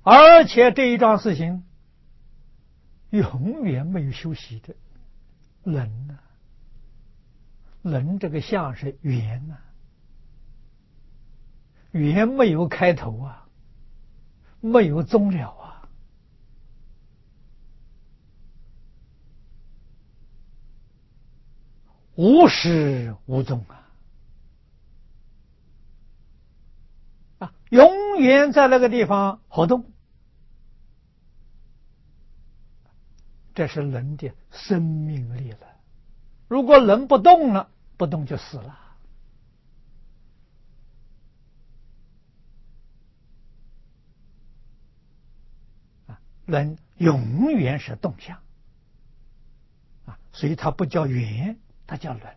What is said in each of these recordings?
而且这一桩事情永远没有休息的。人呢？人这个相是圆呢，圆没有开头啊，没有终了啊。无始无终永远在那个地方活动。这是人的生命力了。如果人不动了，不动就死了。人永远是动向所以它不叫圆，它叫人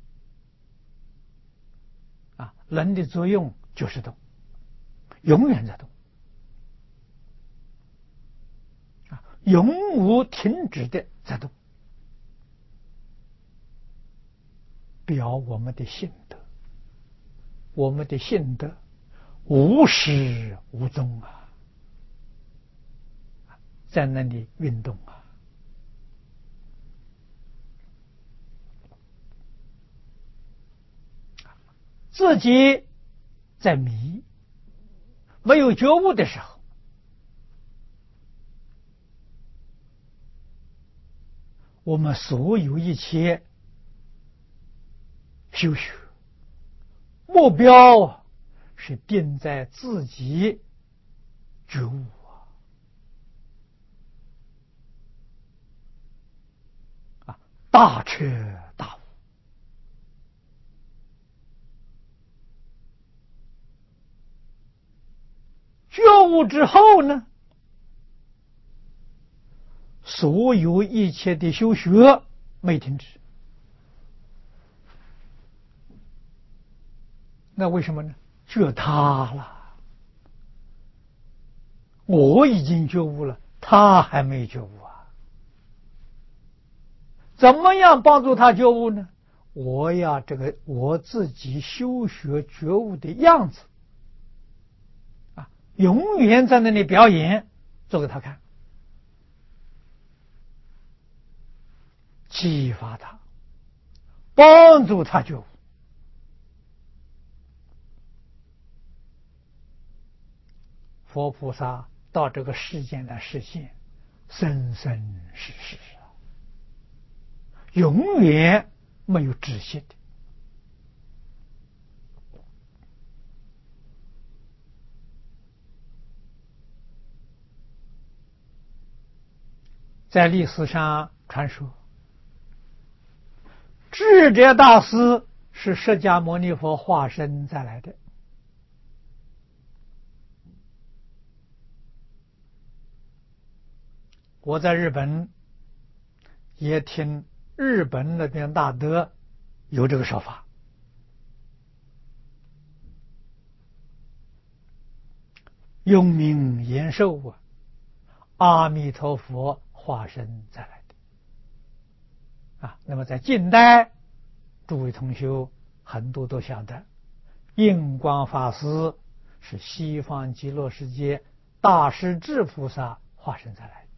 人的作用就是动，永远在动永无停止的在动，表我们的性德。我们的性德无始无终在那里运动自己在迷没有觉悟的时候，我们所有一切修学目标是定在自己觉悟大彻大悟。觉悟之后呢，所有一切的修学没停止。那为什么呢？觉他了，我已经觉悟了，他还没觉悟怎么样帮助他觉悟呢？我要我自己修学觉悟的样子永远在那里表演，做给他看，激发他，帮助他觉悟。佛菩萨到这个世间来实现，生生世世永远没有止息的。在历史上传说，智者大师是释迦牟尼佛化身再来的。我在日本也听日本那边大德有这个说法，用名延寿阿弥陀佛化身再来的那么在近代，诸位同学很多都晓得，印光法师是西方极乐世界大势至菩萨化身再来的。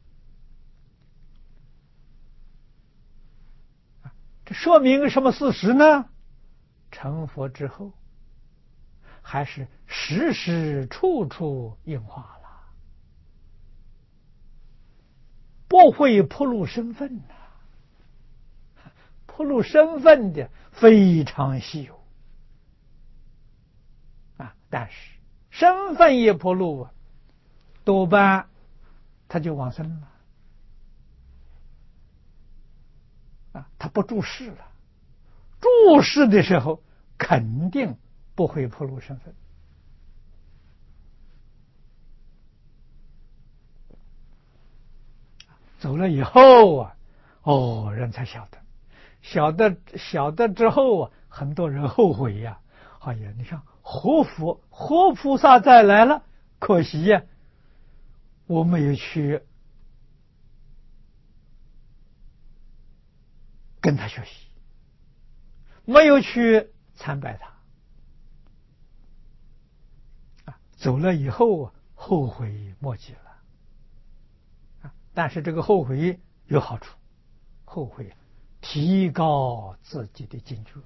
这说明什么事实呢？成佛之后，还是时时处处应化了，不会暴露身份暴露身份的非常稀有但是身份也暴露多半他就往生了他不注释了。注释的时候肯定不会暴露身份。走了以后人才晓得，晓得之后很多人后悔呀。哎呀，你看活菩萨再来了，可惜我没有去跟他学习，没有去参拜他走了以后后后悔莫及了但是这个后悔有好处，后悔提高自己的境界。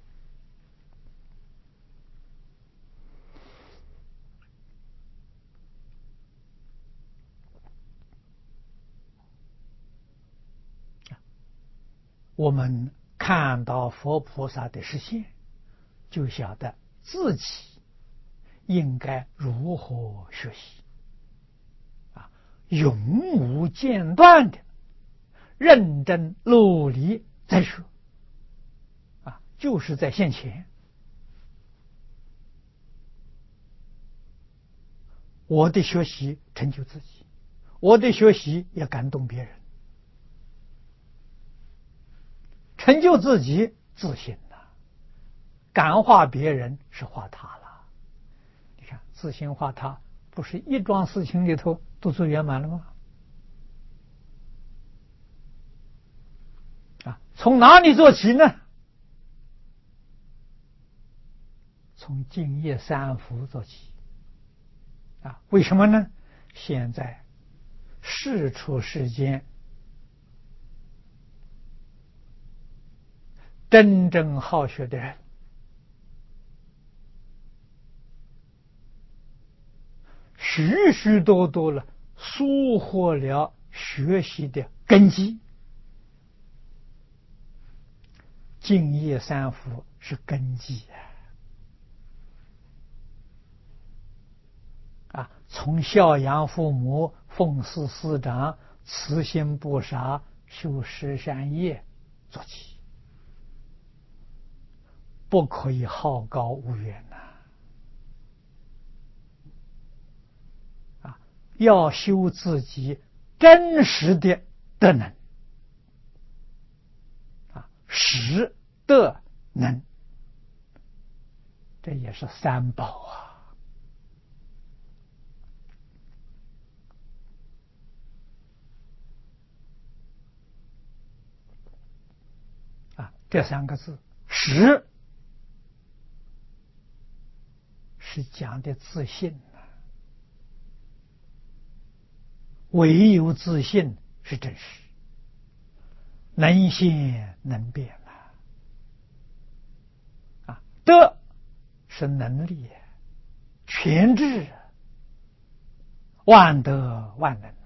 我们看到佛菩萨的实现，就晓得自己应该如何学习永无间断的认真努力在学就是在现前。我的学习成就自己，我的学习也感动别人，成就自己自信了，感化别人是化他了。你看自信化他，不是一桩事情里头都做圆满了吗？从哪里做起呢？从净业三福做起为什么呢？现在世出世间真正好学的人，许许多多了疏忽了学习的根基。净业三福是根基从孝养父母、奉事师长、慈心不杀、修十善业做起，不可以好高骛远要修自己真实的德能实德能，这也是三宝这三个字实是讲的自信唯有自信是真实，能现能变德是能力，全智万德万能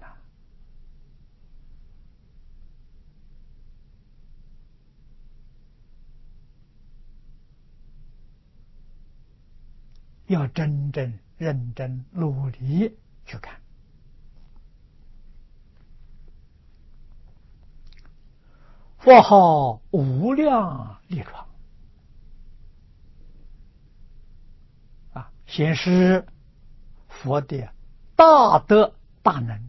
要真正认真努力去看。佛号无量力壮显示佛的大德大能。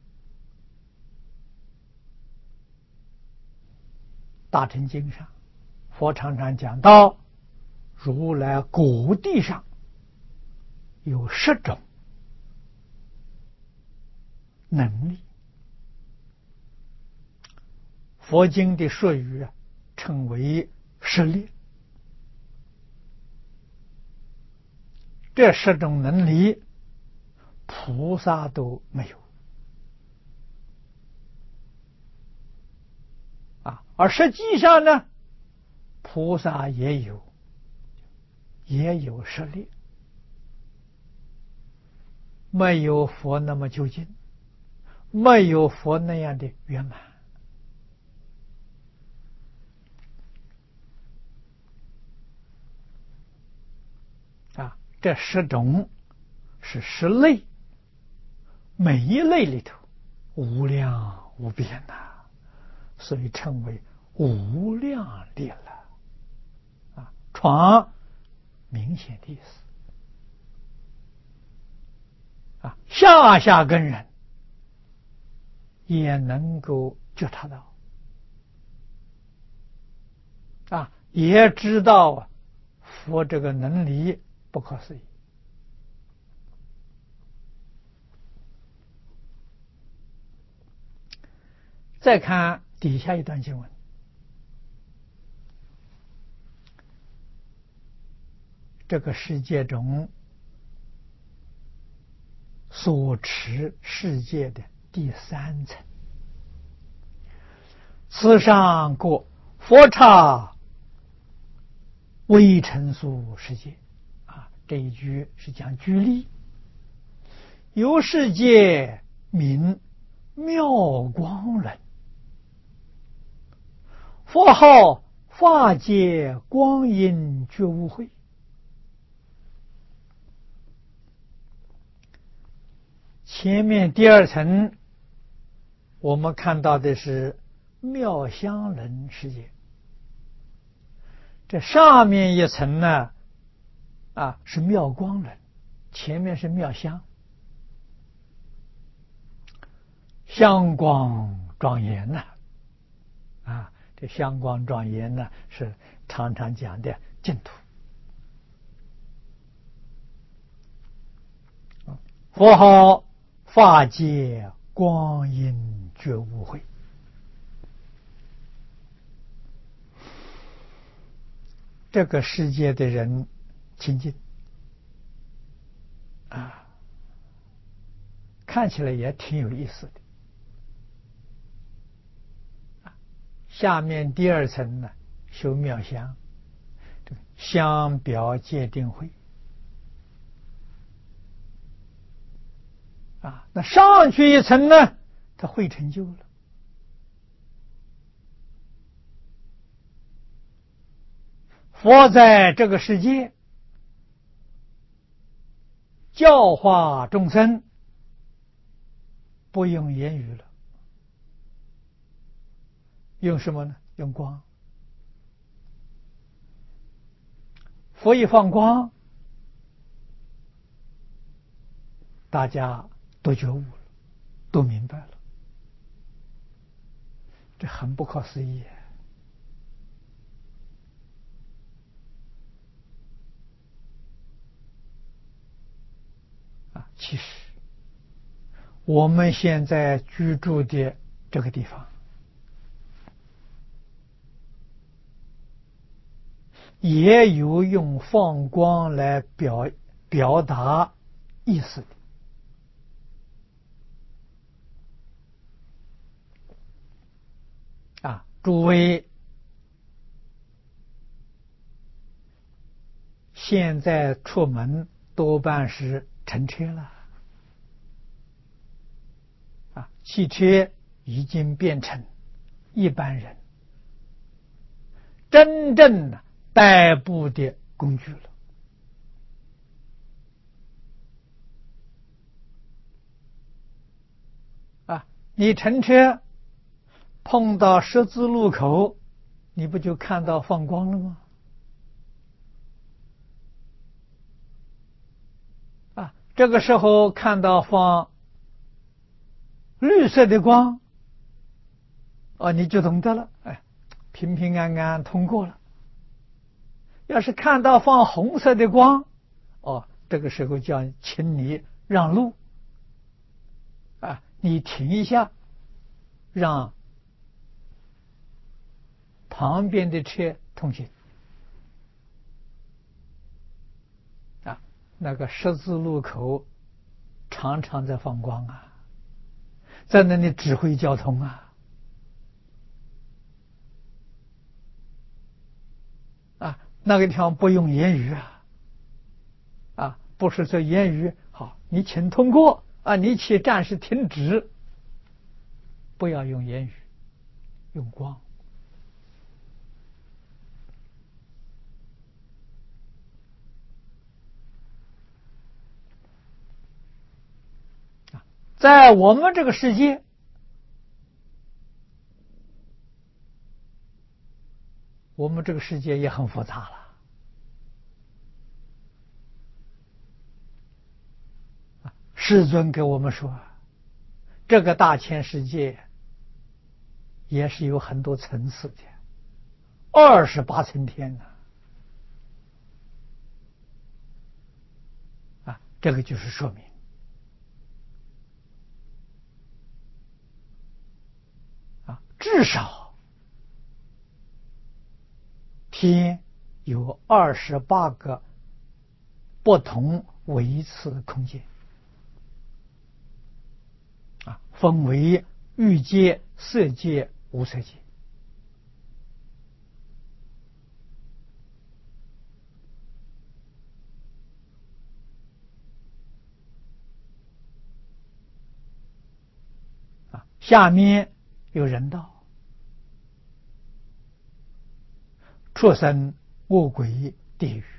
大乘经上佛常常讲到，如来果地上有10种能力，佛经的术语称为10力。这10种能力菩萨都没有而实际上呢，菩萨也有10力，没有佛那么究竟，没有佛那样的圆满这10种是10类，每一类里头无量无边所以称为无量力了闯明显的意思下根人也能够觉察到也知道佛这个能力不可思议。再看底下一段经文，这个世界中所持世界的第三层。此上过佛刹微尘俗世界这一句是讲举例，有世界名妙光人，佛号法界光阴觉悟会。前面第二层我们看到的是妙香人世界，这上面一层呢是妙光人，前面是妙香，香光庄严这香光庄严呢是常常讲的净土。佛号法界光阴觉悟会。这个世界的人清净看起来也挺有意思的。下面第二层呢，修妙香，这个香表界定会那上去一层呢，他会成就了。佛在这个世界教化众生，不用言语了，用什么呢？用光。佛一放光，大家都觉悟了，都明白了，这很不可思议其实我们现在居住的这个地方也有用放光来表达意思的诸位现在出门多半是乘车了汽车已经变成一般人真正代步的工具了你乘车碰到十字路口，你不就看到放光了吗？这个时候看到放绿色的光你就懂得了，平平安安通过了。要是看到放红色的光这个时候叫请你让路你停一下，让旁边的车通行那个十字路口常常在放光在那里指挥交通那个地方不用言语不是说言语好，你请通过你请暂时停止，不要用言语，用光在我们这个世界，我们这个世界也很复杂了世尊给我们说，这个大千世界也是有很多层次的，28层天这个就是说明至少天有28个不同维次空间分为欲界、色界、无色界。下面有人道、畜生、恶鬼、地狱。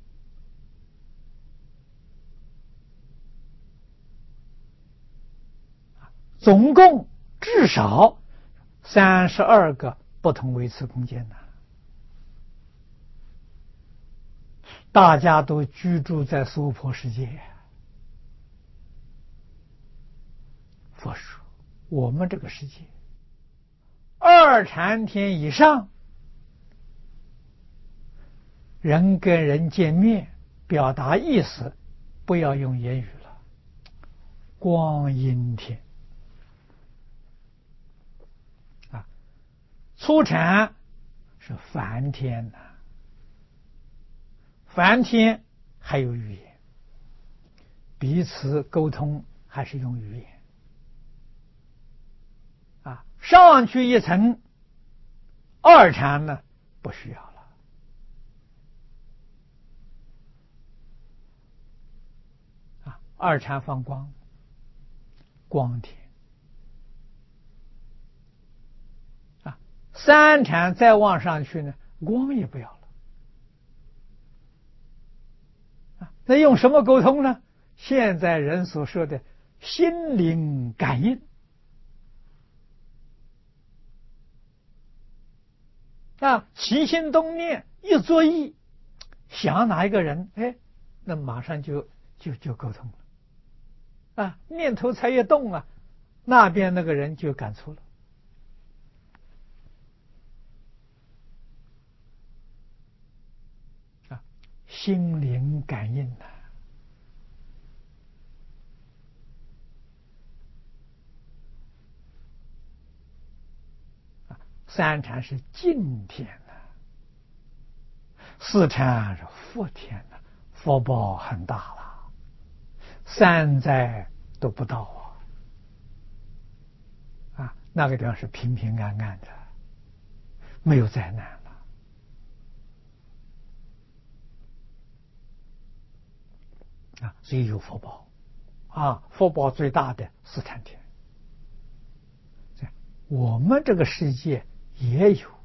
总共至少32个不同维次空间呢。大家都居住在娑婆世界。佛说，我们这个世界2禅天以上，人跟人见面表达意思，不要用言语了，光阴天。初禅是梵天呐，梵天还有语言，彼此沟通还是用语言。上去一层2禅呢，不需要了。2禅放光，光天。3禅再往上去呢，光也不要了。那用什么沟通呢？现在人所说的心灵感应。起心动念，一作意，想哪一个人，那马上就沟通了。念头才一动那边那个人就感触了。心灵感应3禅是净天4禅是福天福报很大了，3灾都不到那个地方是平平安安的，没有灾难了所以有福报福报最大的4禅天。我们这个世界也有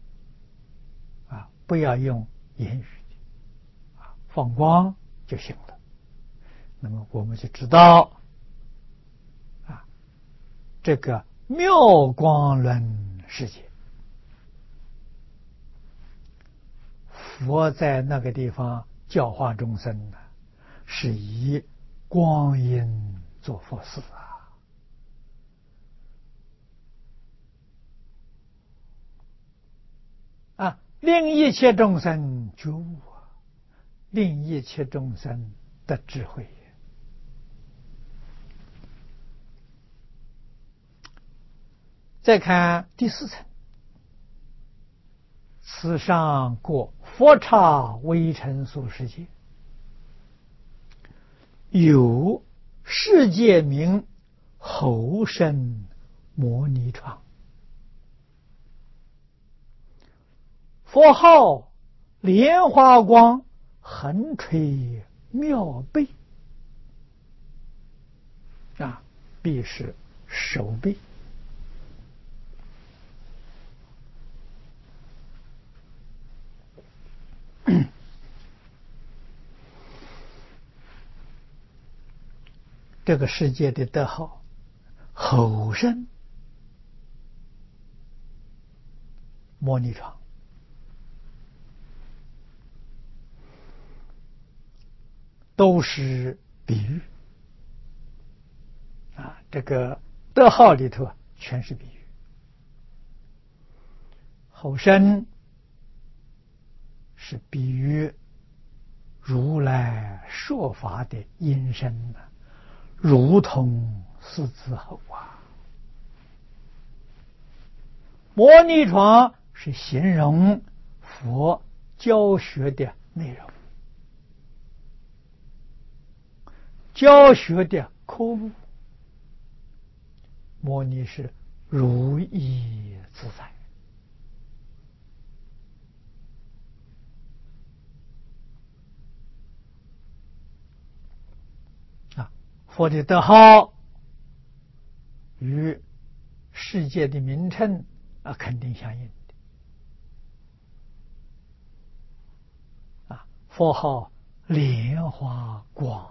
不要用言语放光就行了。那么我们就知道这个妙光轮世界，佛在那个地方教化众生是以光阴做佛事令一切众生觉悟令一切众生得智慧。再看第4层，此上过佛刹微尘所世界，有世界名后生摩尼床，佛号莲花光，横垂妙臂臂是手臂。这个世界的德号后生摩尼床，都是比喻这个德号里头全是比喻。后生是比喻如来说法的音声如同狮子吼摩尼床是形容佛教学的内容，教学的科目， 摩尼是如意自在。佛的德号与世界的名称肯定相应的。佛号莲花光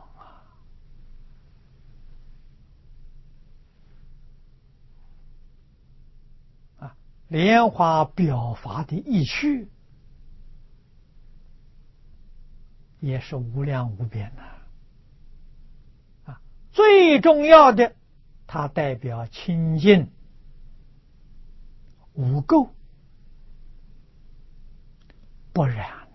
莲花表法的意趣也是无量无边的。最重要的，它代表清净无垢不染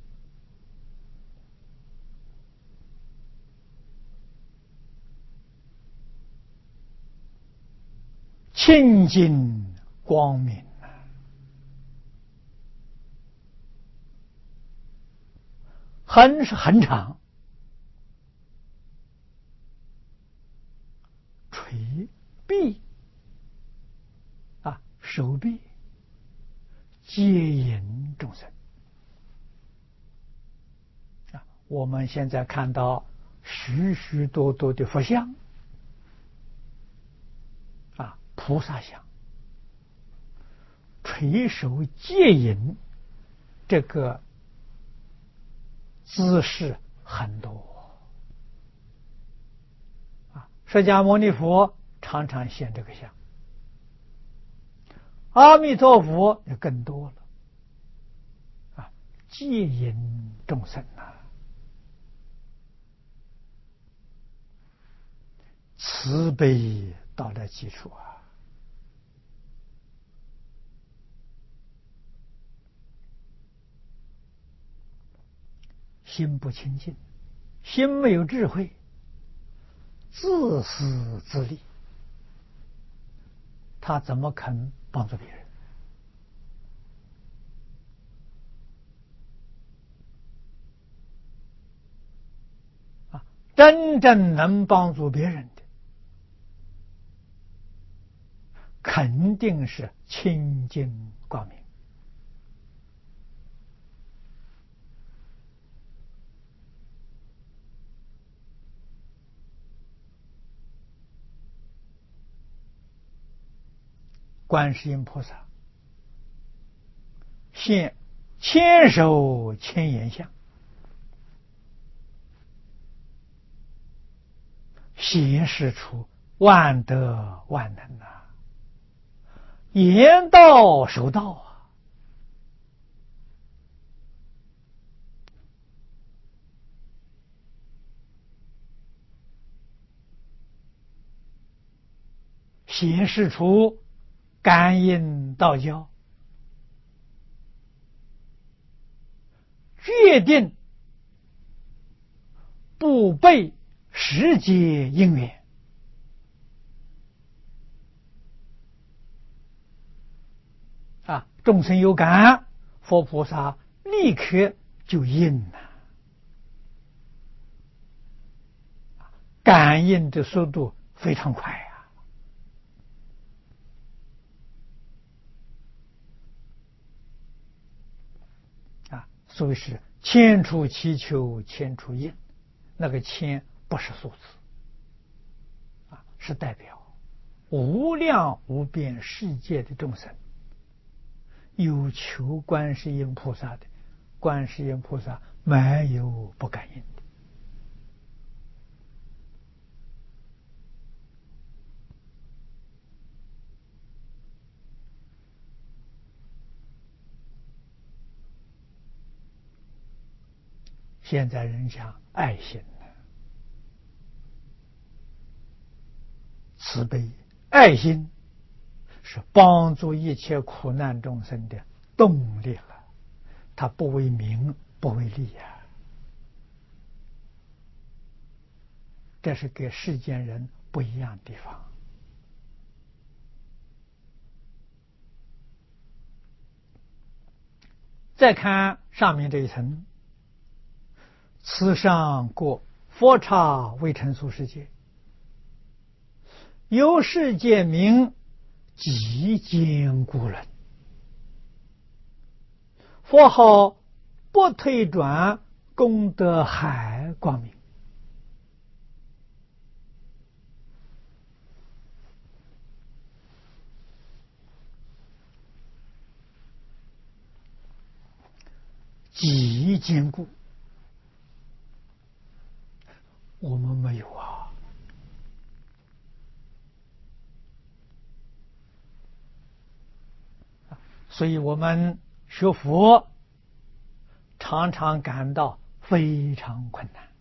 清净光明恒是恒常，垂臂手臂接引众生我们现在看到许许多多的佛像菩萨像垂手接引，这个姿势很多释迦牟尼佛常常现这个相，阿弥陀佛就更多了接引众生慈悲到了基础心不清净，心没有智慧，自私自利，他怎么肯帮助别人真正能帮助别人的肯定是清净光明观世音菩萨现千手千眼相，显示出万德万能言道守道显示出感应道交，决定不背世界因缘众生有感，佛菩萨立刻就应感应的速度非常快所以是千处祈求千处应，那个千不是数字是代表无量无边世界的众生有求观世音菩萨的，观世音菩萨没有不感应的现在人讲爱心慈悲，爱心是帮助一切苦难众生的动力了，它不为名不为利这是跟世间人不一样的地方再看上面这一层，此上过佛刹未成俗世界， 由世界名极坚固人，佛号不退转，功德海光明。极坚固，我们没有啊。所以我们学佛常常感到非常困难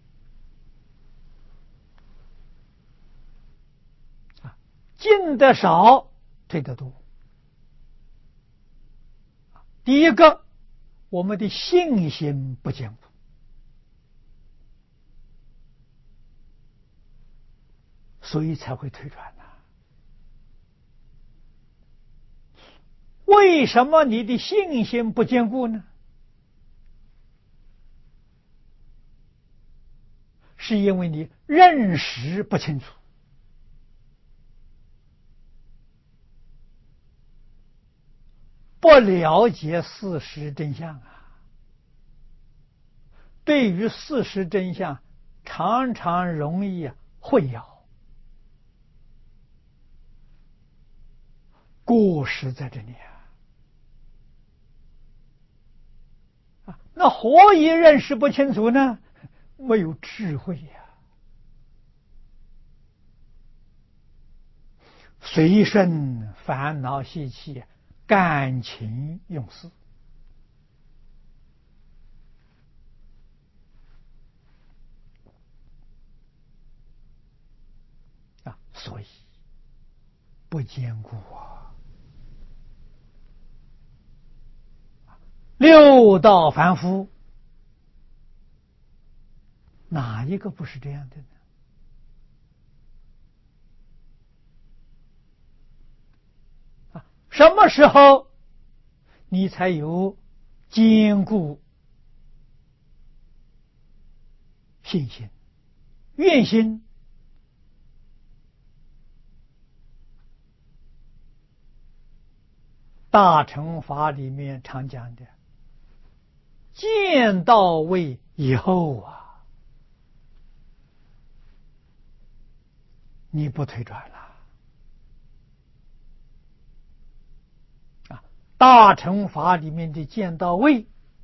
进得少，退得多。第一个，我们的信心不坚固，所以才会退转呐。为什么你的信心不坚固呢？是因为你认识不清楚，不了解事实真相啊。对于事实真相，常常容易混淆，过失在这里啊。那何以认识不清楚呢？没有智慧呀。随顺烦恼习气，感情用事啊，所以不坚固啊。六道凡夫哪一个不是这样的呢？什么时候你才有坚固信心、愿心？大乘法里面常讲的，见到位以后啊，你不退转了啊。大乘法里面的见到位，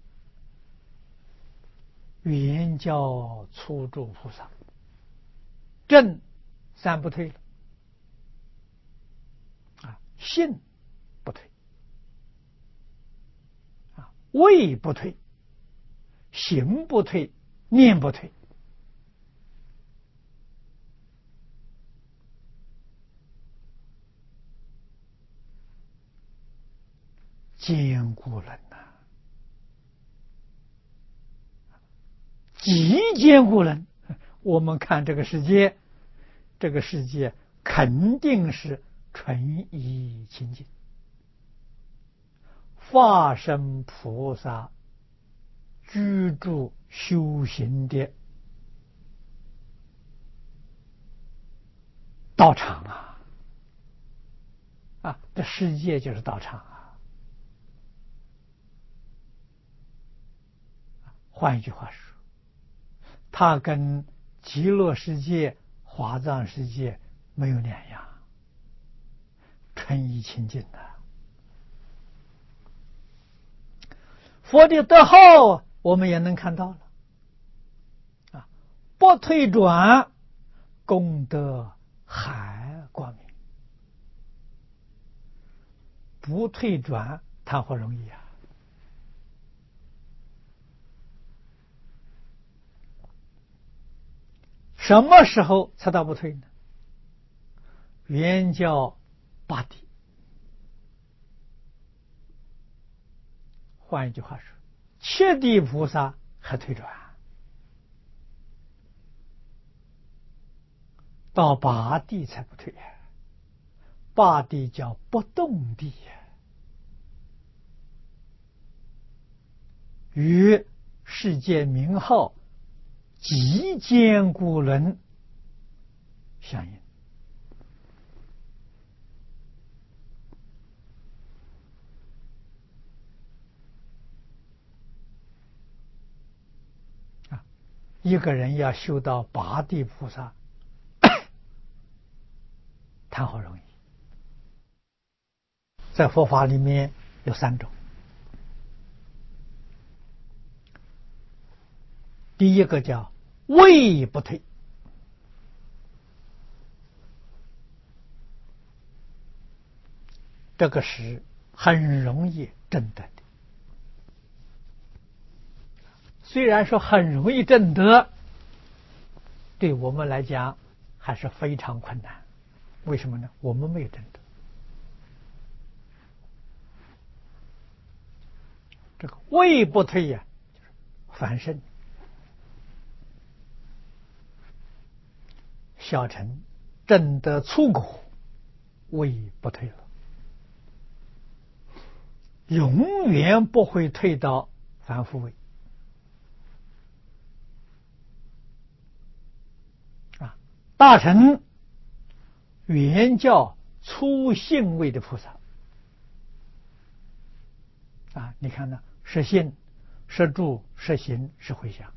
原教初住菩萨，正三不退了啊，信不退啊，位不退，行不退，念不退。坚固人呐，极坚固人。我们看这个世界，这个世界肯定是纯一清净，化身菩萨居住修行的道场啊，这世界就是道场啊。换一句话说，它跟极乐世界、华藏世界没有两样，纯一清净的。佛的德号我们也能看到了啊，不退转，功德海光明。不退转谈何容易啊？什么时候才到不退呢？原教八地。换一句话说，七地菩萨还退转，到八地才不退呀。八地叫不动地呀，与世界名号极坚固轮相应一个人要修到八地菩萨，谈好容易。在佛法里面有3种，第一个叫位不退，这个是很容易证得的。虽然说很容易证得，对我们来讲还是非常困难。为什么呢？我们没有证得。这个位不退呀，就是凡圣小乘证得粗果，位不退了，永远不会退到凡夫位。大乘原叫粗性位的菩萨你看呢，是信、是住、是行、是回向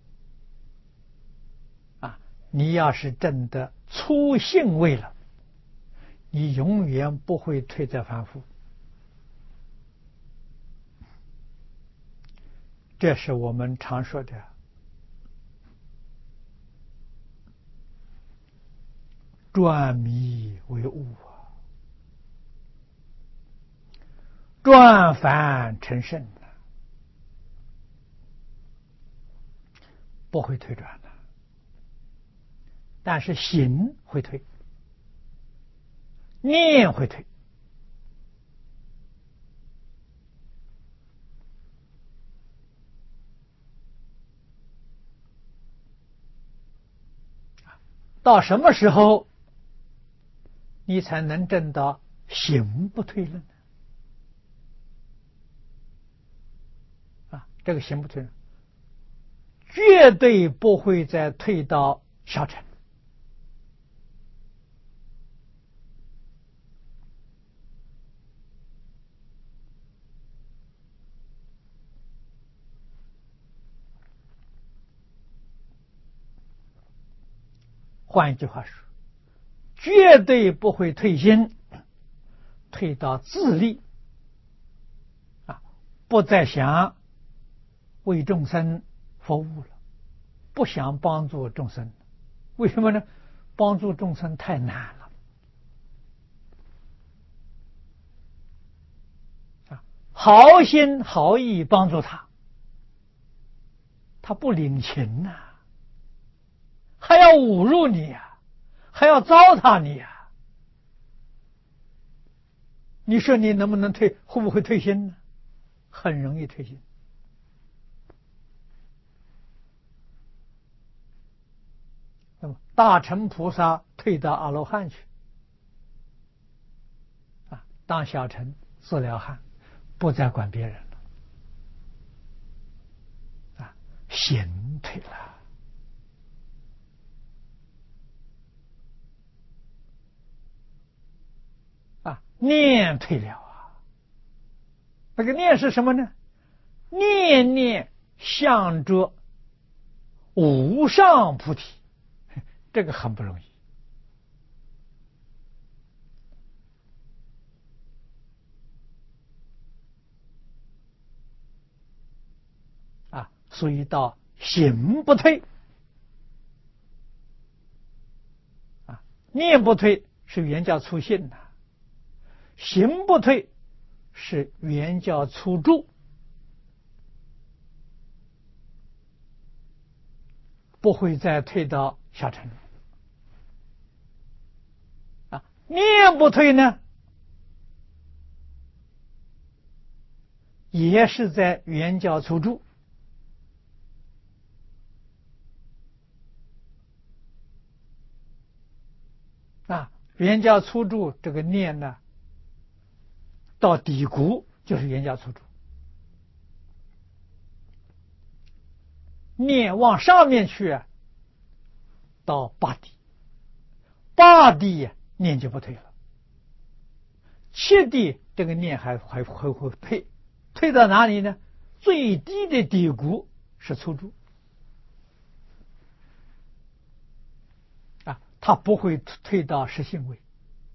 你要是证得粗性位了，你永远不会退在凡夫。这是我们常说的转迷为悟转凡成圣不会退转的，但是行会退，念会退。到什么时候你才能证到行不退了呢？这个行不退了，绝对不会再退到小乘。换一句话说，绝对不会退心，退到自利不再想为众生服务了，不想帮助众生。为什么呢？帮助众生太难了好心好意帮助他，他不领情还要侮辱你还要糟蹋你你说你能不能退？会不会退心呢？很容易退心。那么大乘菩萨退到阿罗汉去当小乘自了汉，不再管别人了行退了念退了那个念是什么呢？念念向着无上菩提，这个很不容易所以到行不退念不退是原教粗信行不退是原教粗住，不会再退到小乘念不退呢，也是在原教粗住原教粗住这个念呢，到底谷就是原教粗住，念往上面去到八地，八地念就不退了，七地这个念还会退，退到哪里呢？最低的底谷是粗住他不会退到实性位，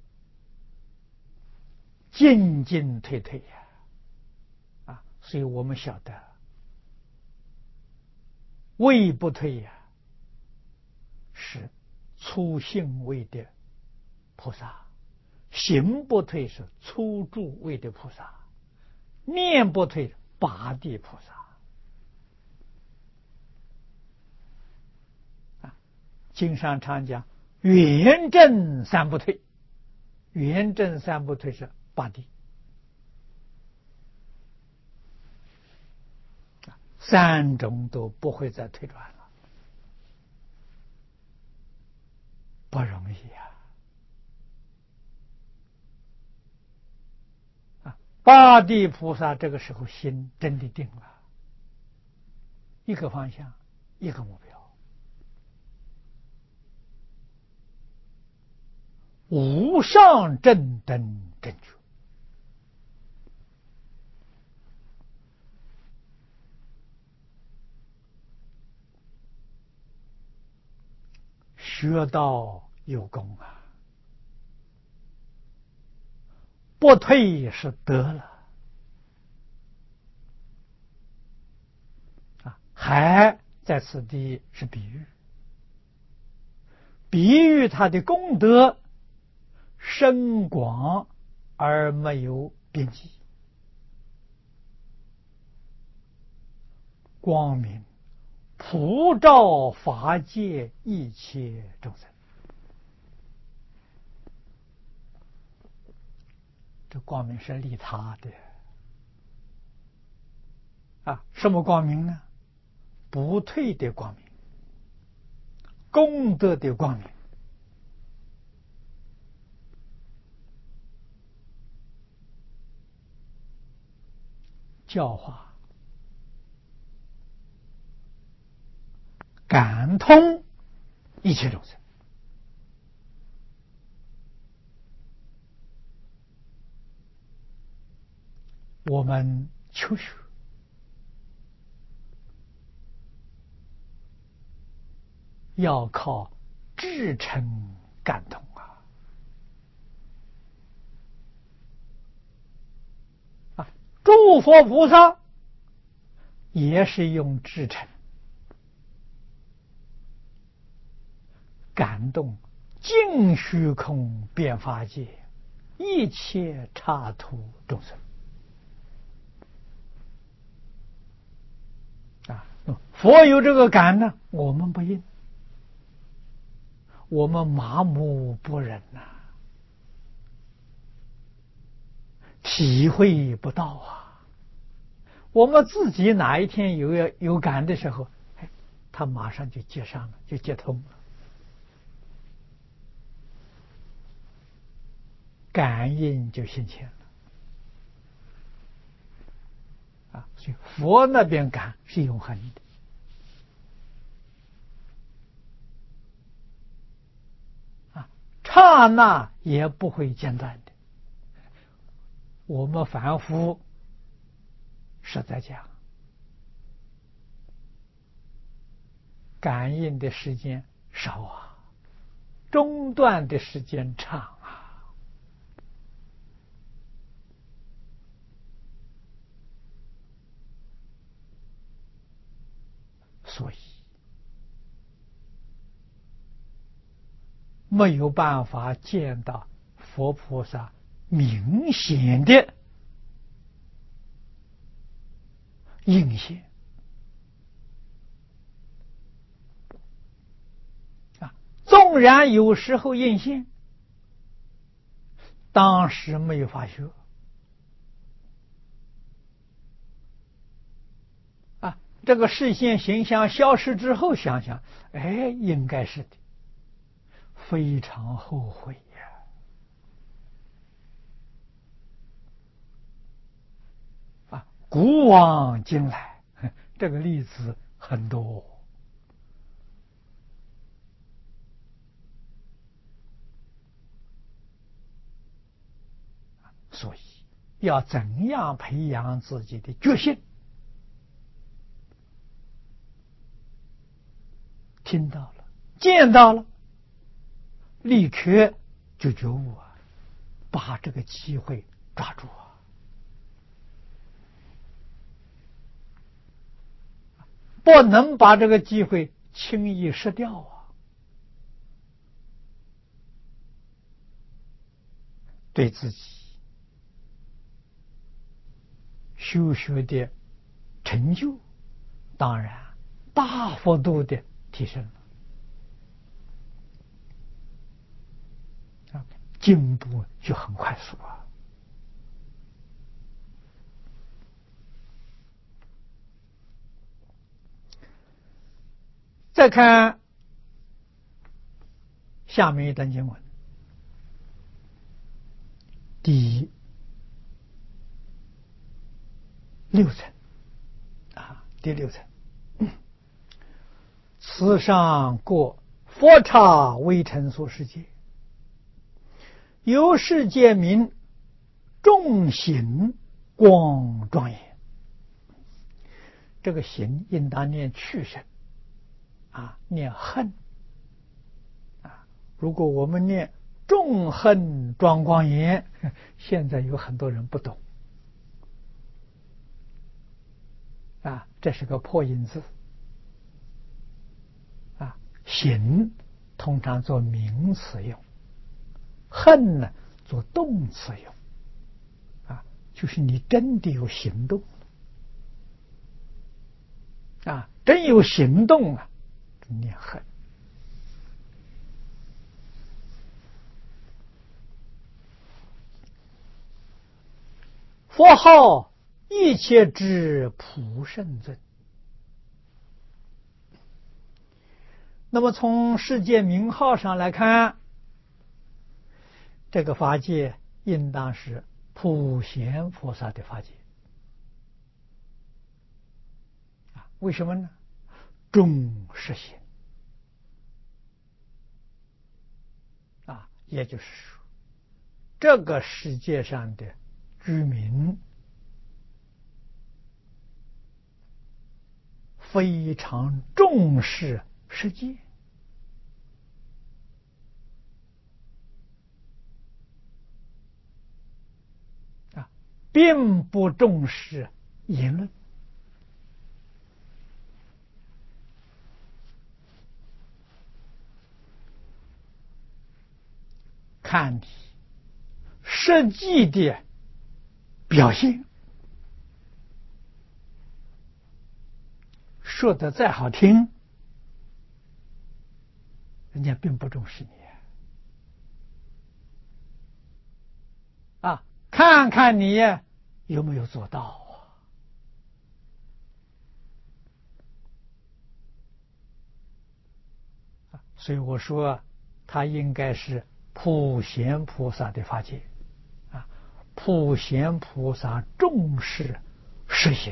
进进退退呀，所以我们晓得，位不退呀，是初性位的菩萨；行不退是初住位的菩萨；念不退八地菩萨。经上常讲圆正三不退，圆正三不退是八地，三种都不会再退转了，不容易八地菩萨这个时候心真的定了，一个方向，一个目标。无上正等正觉，学道有功不退是得了海在此地是比喻，比喻他的功德深广而没有边际，光明普照法界一切众生。这光明是利他的什么光明呢？不退的光明，功德的光明。教化感通一切众生，我们求学要靠至诚感通诸佛菩萨也是用至诚感动尽虚空遍法界一切刹土众生佛有这个感呢，我们不应，我们麻木不仁体会不到我们自己哪一天有感的时候，他马上就接上了，就接通了，感应就现前了所以佛那边感是永恒的刹那也不会间断的。我们凡夫实在讲，感应的时间少中断的时间长所以没有办法见到佛菩萨明显的应现纵然有时候应现，当时没有发觉这个视线形象消失之后想想，应该是的，非常后悔古往今来这个例子很多所以要怎样培养自己的决心？听到了，见到了， 立刻就觉悟啊，把这个机会抓住啊！不能把这个机会轻易失掉啊！对自己修学的成就，当然大幅度的提升了，进步就很快速啊！再看下面一段经文，第六层啊，第六层，此上过佛刹微尘所世界，由世界名众行光庄严。这个行应当念去声啊，念恨啊。如果我们念众恨庄光严，现在有很多人不懂啊，这是个破音字啊。行通常做名词用，恨呢做动词用啊，就是你真的有行动啊，真有行动啊，念恨。佛号一切之普圣尊。那么从世界名号上来看，这个法界应当是普贤菩萨的法界啊。为什么呢？众实行啊，也就是说，这个世界上的居民非常重视世界啊，并不重视言论。看你实际的表现，说的再好听，人家并不重视你啊。看看你有没有做到啊。所以我说，他应该是普贤菩萨的法界啊。普贤菩萨重视实行。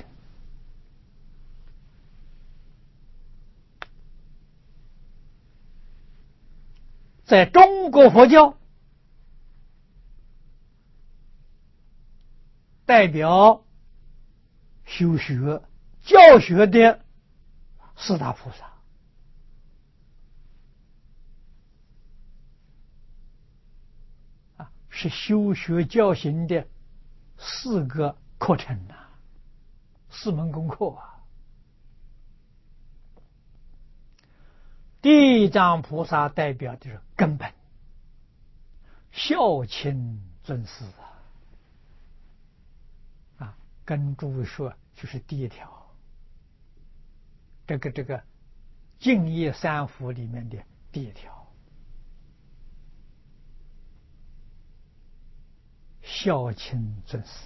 在中国佛教，代表修学教学的四大菩萨啊，是修学教行的四个课程啊，四门功课啊。地藏菩萨代表的是根本，孝亲尊师啊，跟诸位说，就是第一条，这个净业三福里面的第一条，孝亲尊师。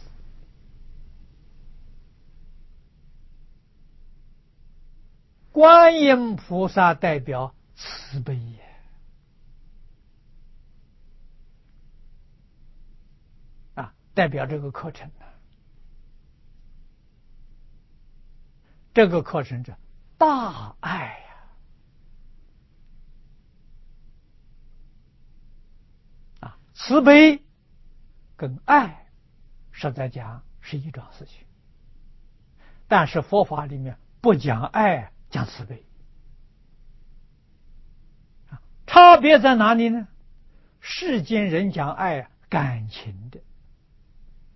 观音菩萨代表慈悲也啊，代表这个课程呢。这个课程是大爱啊，慈悲跟爱实在讲是一桩事情，但是佛法里面不讲爱，讲慈悲啊，差别在哪里呢？ 世间人讲爱感情的，